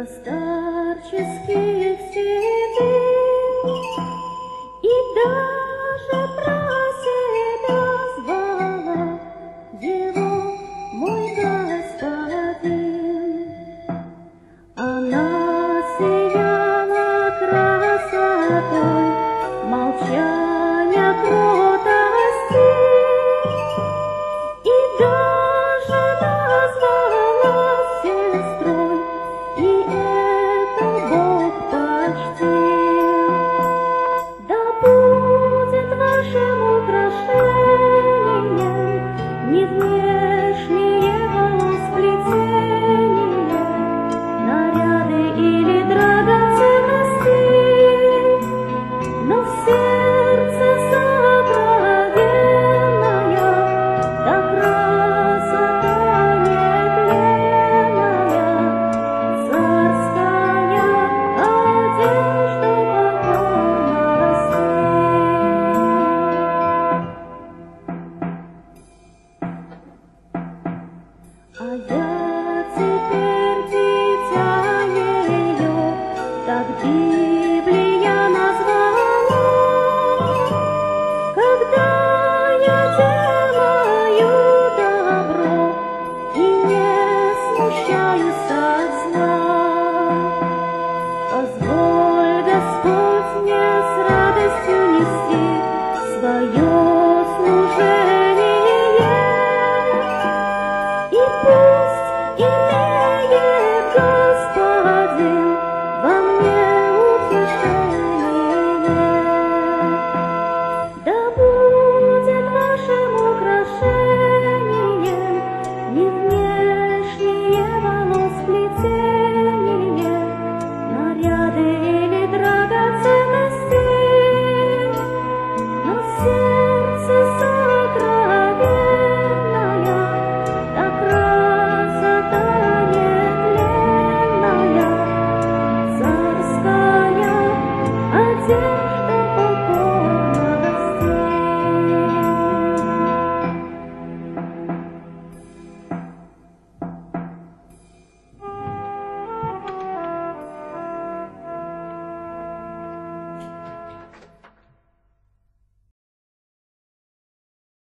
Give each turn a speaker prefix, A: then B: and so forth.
A: старческие цветы, и даже праседа звала его мой господин. Она сияла красотой, молчания кротости, и даже назвала сестрой, и это Бог почтил. Да будет вашим украшением не внешнее сплетение, наряды или драгоценности, но в сердце сокровенная, да красота нетленная, царская одежда покорности. А я теперь дитя ее, так Библия назвала, когда я делаю добро и не смущаюсь от зла. Позволь, Господь, мне с радостью нести свое служение, и пусть имеет